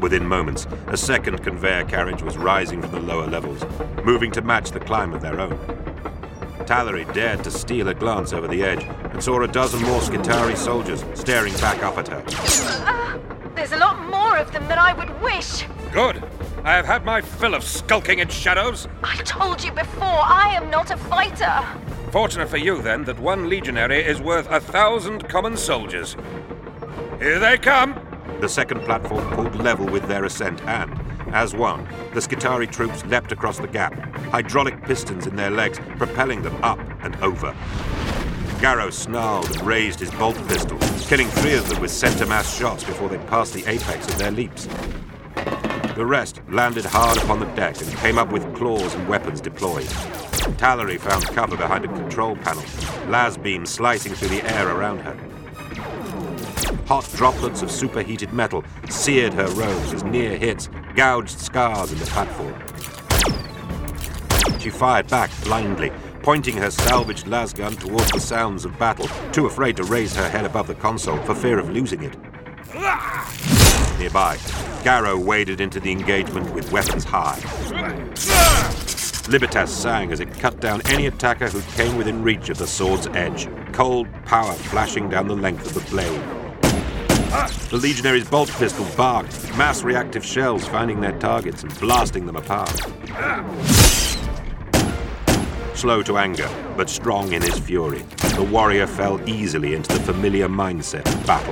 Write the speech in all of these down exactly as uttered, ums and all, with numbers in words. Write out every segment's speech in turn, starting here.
Within moments, a second conveyor carriage was rising from the lower levels, moving to match the climb of their own. Tallery dared to steal a glance over the edge and saw a dozen more Skitarii soldiers staring back up at her. Uh, there's a lot more of them than I would wish. Good. I have had my fill of skulking in shadows. I told you before, I am not a fighter. Fortunate for you, then, that one legionary is worth a thousand common soldiers. Here they come! The second platform pulled level with their ascent and, as one, the Skitarii troops leapt across the gap, hydraulic pistons in their legs propelling them up and over. Garrow snarled and raised his bolt pistol, killing three of them with center-mass shots before they passed the apex of their leaps. The rest landed hard upon the deck and came up with claws and weapons deployed. Tallery found cover behind a control panel, las beams slicing through the air around her. Hot droplets of superheated metal seared her robes as near hits gouged scars in the platform. She fired back blindly, pointing her salvaged lasgun towards the sounds of battle, too afraid to raise her head above the console for fear of losing it. Nearby, Garrow waded into the engagement with weapons high. Libertas sang as it cut down any attacker who came within reach of the sword's edge, cold power flashing down the length of the blade. The legionary's bolt pistol barked, mass reactive shells finding their targets and blasting them apart. Slow to anger, but strong in his fury, the warrior fell easily into the familiar mindset of battle.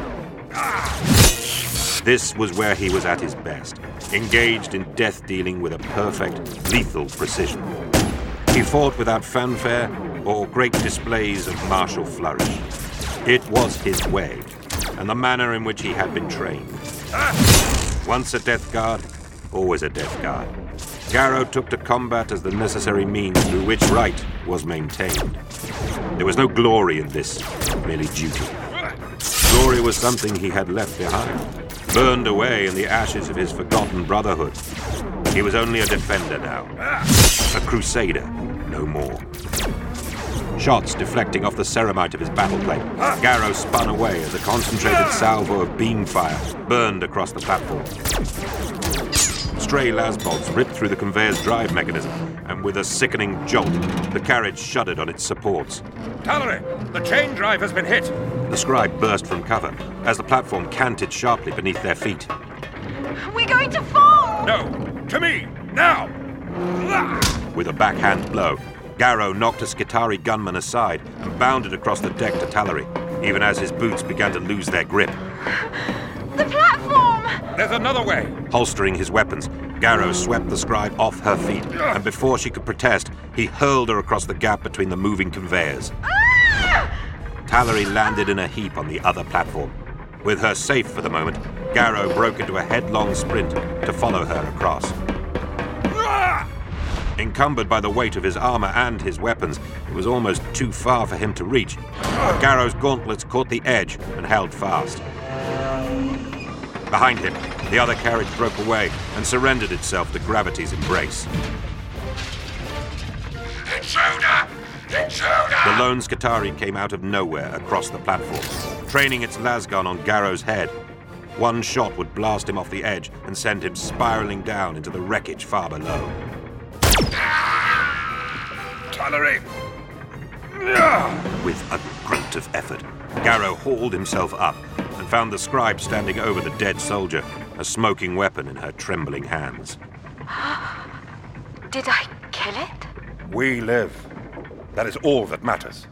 This was where he was at his best, engaged in death-dealing with a perfect, lethal precision. He fought without fanfare or great displays of martial flourish. It was his way, and the manner in which he had been trained. Once a death guard, always a death guard. Garrow took to combat as the necessary means through which right was maintained. There was no glory in this, merely duty. Glory was something he had left behind, burned away in the ashes of his forgotten brotherhood. He was only a defender now, a crusader, no more. Shots deflecting off the ceramite of his battleplate, Garrow spun away as a concentrated salvo of beam fire burned across the platform. Stray lasbolts ripped through the conveyor's drive mechanism, and with a sickening jolt, the carriage shuddered on its supports. Tallery, the chain drive has been hit. The scribe burst from cover as the platform canted sharply beneath their feet. We're going to fall! No, to me, now! With a backhand blow, Garrow knocked a Skitarii gunman aside and bounded across the deck to Tallery, even as his boots began to lose their grip. The platform! There's another way! Holstering his weapons, Garrow swept the scribe off her feet, and before she could protest, he hurled her across the gap between the moving conveyors. Ah! Tallery landed in a heap on the other platform. With her safe for the moment, Garrow broke into a headlong sprint to follow her across. Encumbered by the weight of his armor and his weapons, it was almost too far for him to reach. But Garrow's gauntlets caught the edge and held fast. Behind him, the other carriage broke away and surrendered itself to gravity's embrace. Intruder! Intruder! The lone Skitarii came out of nowhere across the platform, training its lasgun on Garrow's head. One shot would blast him off the edge and send him spiraling down into the wreckage far below. Tallery! With a grunt of effort, Garrow hauled himself up and found the scribe standing over the dead soldier, a smoking weapon in her trembling hands. Did I kill it? We live. That is all that matters.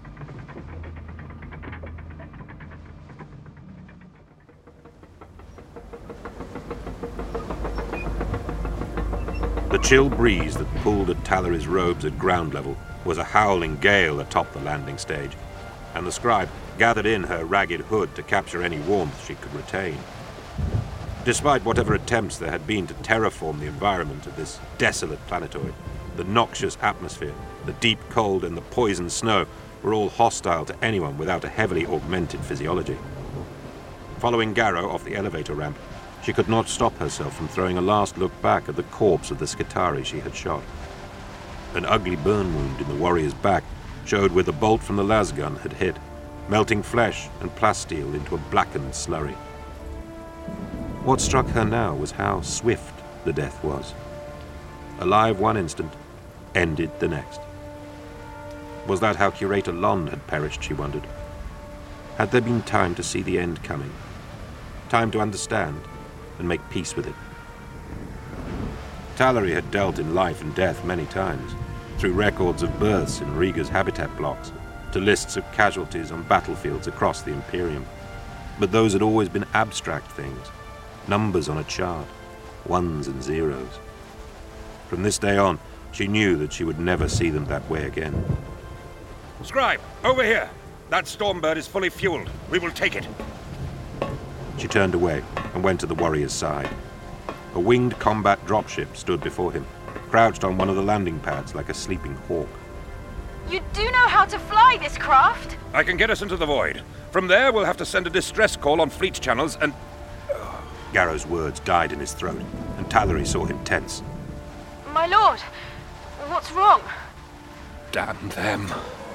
The chill breeze that pulled at Tallery's robes at ground level was a howling gale atop the landing stage, and the scribe gathered in her ragged hood to capture any warmth she could retain. Despite whatever attempts there had been to terraform the environment of this desolate planetoid, the noxious atmosphere, the deep cold, and the poison snow were all hostile to anyone without a heavily augmented physiology. Following Garrow off the elevator ramp, she could not stop herself from throwing a last look back at the corpse of the Skitarii she had shot. An ugly burn wound in the warrior's back showed where the bolt from the lasgun had hit, melting flesh and plasteel into a blackened slurry. What struck her now was how swift the death was. Alive one instant, ended the next. Was that how Curator Lond had perished, she wondered? Had there been time to see the end coming? Time to understand and make peace with it? Tallery had dealt in life and death many times, through records of births in Riga's habitat blocks, to lists of casualties on battlefields across the Imperium. But those had always been abstract things, numbers on a chart, ones and zeros. From this day on, she knew that she would never see them that way again. Scribe, over here! That Stormbird is fully fueled. We will take it. She turned away and went to the warrior's side. A winged combat dropship stood before him, crouched on one of the landing pads like a sleeping hawk. You do know how to fly this craft? I can get us into the void. From there, we'll have to send a distress call on fleet channels and... Garrow's words died in his throat, and Tallery saw him tense. My lord, what's wrong? Damn them.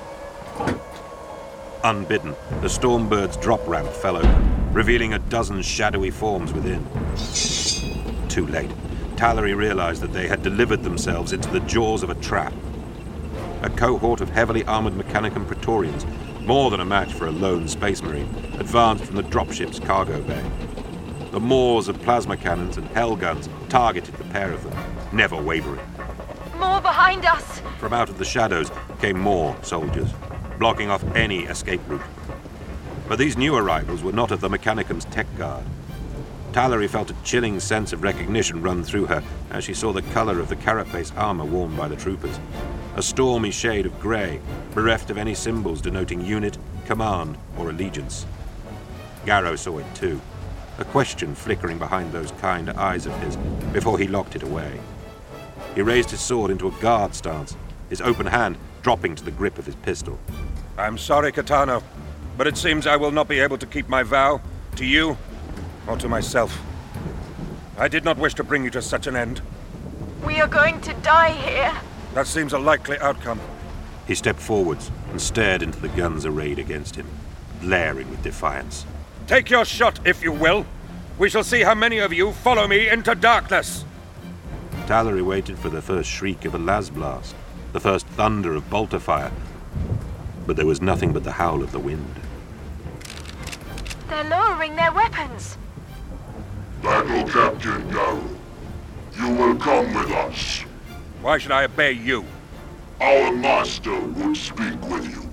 Unbidden, the Stormbird's drop ramp fell open, revealing a dozen shadowy forms within. Too late. Tallery realized that they had delivered themselves into the jaws of a trap. A cohort of heavily armored Mechanicum Praetorians, more than a match for a lone Space Marine, advanced from the dropship's cargo bay. The maws of plasma cannons and hell guns targeted the pair of them, never wavering. More behind us! From out of the shadows came more soldiers, blocking off any escape route. But these new arrivals were not of the Mechanicum's tech guard. Tallery felt a chilling sense of recognition run through her as she saw the color of the carapace armor worn by the troopers. A stormy shade of grey, bereft of any symbols denoting unit, command, or allegiance. Garrow saw it too, a question flickering behind those kind eyes of his before he locked it away. He raised his sword into a guard stance, his open hand dropping to the grip of his pistol. I'm sorry, Kitano, but it seems I will not be able to keep my vow to you or to myself. I did not wish to bring you to such an end. We are going to die here. That seems a likely outcome. He stepped forwards and stared into the guns arrayed against him, glaring with defiance. Take your shot, if you will. We shall see how many of you follow me into darkness. Tallery waited for the first shriek of a las blast, the first thunder of bolter fire, but there was nothing but the howl of the wind. They're lowering their weapons. Battle Captain Garrow, you will come with us. Why should I obey you? Our master would speak with you.